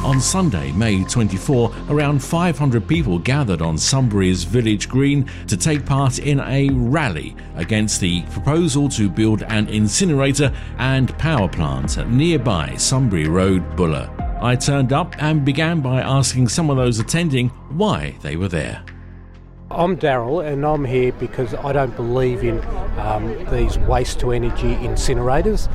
On Sunday, May 24, around 500 people gathered on Sunbury's village green to take part in a rally against the proposal to build an incinerator and power plant at nearby Sunbury Road, Buller. I turned up and began by asking some of those attending why they were there. I'm Daryl and I'm here because I don't believe in these waste-to-energy incinerators.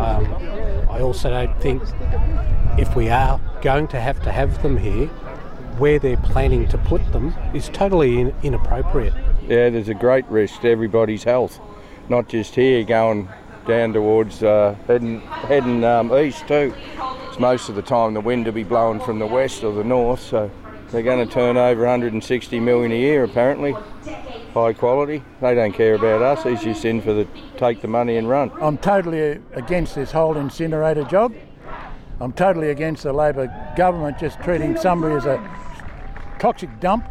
I also don't think if we are going to have them here, where they're planning to put them is totally inappropriate. Yeah, there's a great risk to everybody's health, not just here, going down towards heading east too. It's most of the time the wind will be blowing from the west or the north, so they're going to turn over 160 million a year apparently. High quality. They don't care about us. He's just in for take the money and run. I'm totally against this whole incinerator job. I'm totally against the Labor government just treating Sunbury as a toxic dump,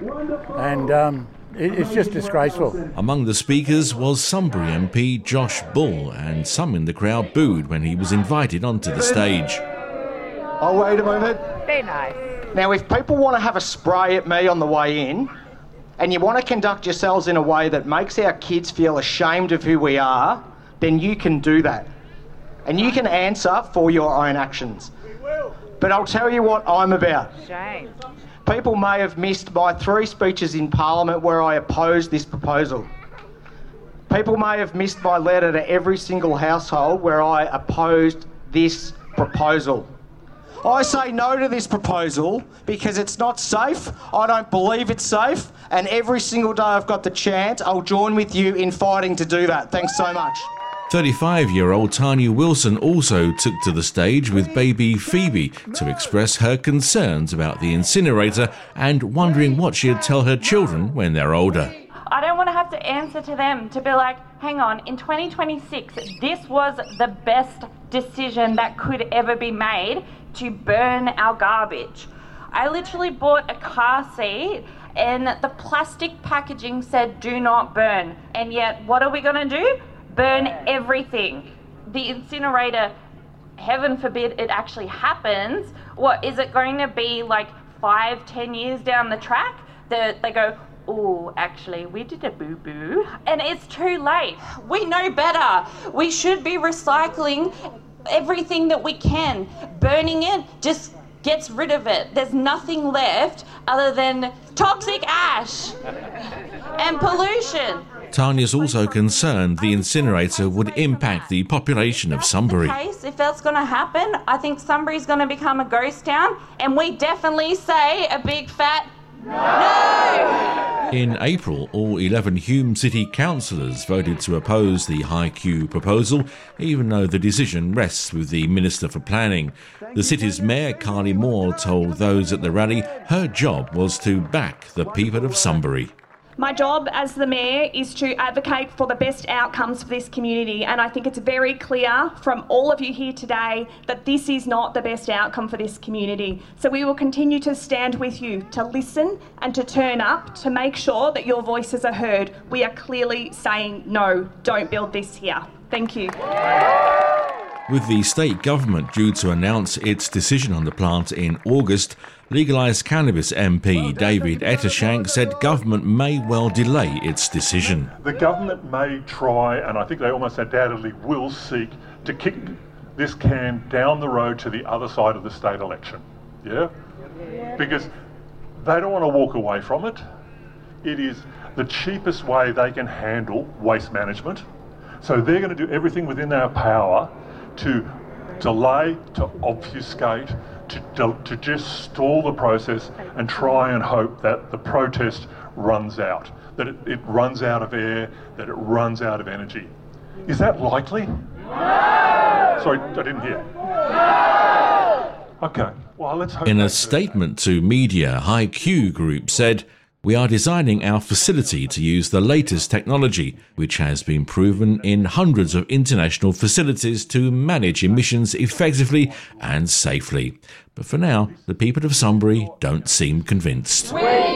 and it's just disgraceful. Among the speakers was Sunbury MP Josh Bull, and some in the crowd booed when he was invited onto the stage. Oh, wait a moment. Be nice. Now, if people want to have a spray at me on the way in, and you want to conduct yourselves in a way that makes our kids feel ashamed of who we are, then you can do that. And you can answer for your own actions. We will. But I'll tell you what I'm about. Shame. People may have missed my 3 speeches in Parliament where I opposed this proposal. People may have missed my letter to every single household where I opposed this proposal. I say no to this proposal because it's not safe. I don't believe it's safe. And every single day I've got the chance, I'll join with you in fighting to do that. Thanks so much. 35-year-old Tanya Wilson also took to the stage with baby Phoebe to express her concerns about the incinerator and wondering what she'd tell her children when they're older. I don't want to have to answer to them to be like, hang on, in 2026, this was the best decision that could ever be made to burn our garbage. I literally bought a car seat and the plastic packaging said do not burn. And yet, what are we going to do? Burn everything. The incinerator, heaven forbid it actually happens, what is it going to be like 5-10 years down the track? They go, oh, actually, we did a boo-boo. And it's too late. We know better. We should be recycling everything that we can. Burning it just gets rid of it. There's nothing left other than toxic ash and pollution. Tanya's also concerned the incinerator would impact the population of Sunbury. If that's going to happen, I think Sunbury's going to become a ghost town, and we definitely say a big fat no! In April, all 11 Hume City councillors voted to oppose the High Q proposal, even though the decision rests with the Minister for Planning. The city's mayor, Carly Moore, told those at the rally her job was to back the people of Sunbury. My job as the Mayor is to advocate for the best outcomes for this community, and I think it's very clear from all of you here today that this is not the best outcome for this community. So we will continue to stand with you, to listen and to turn up, to make sure that your voices are heard. We are clearly saying no, don't build this here. Thank you. With the state government due to announce its decision on the plant in August, Legalised Cannabis MP David Ettershank said government may well delay its decision. The government may try, and I think they almost undoubtedly will seek to kick this can down the road to the other side of the state election. Yeah? Because they don't want to walk away from it. It is the cheapest way they can handle waste management. So they're going to do everything within their power to delay, to obfuscate, to just stall the process and try and hope that the protest runs out, that it runs out of air, that it runs out of energy. Is that likely? No! Sorry, I didn't hear. No! Okay, well, let's hope. In a statement to media, High Q Group said, "We are designing our facility to use the latest technology, which has been proven in hundreds of international facilities to manage emissions effectively and safely." But for now, the people of Sunbury don't seem convinced.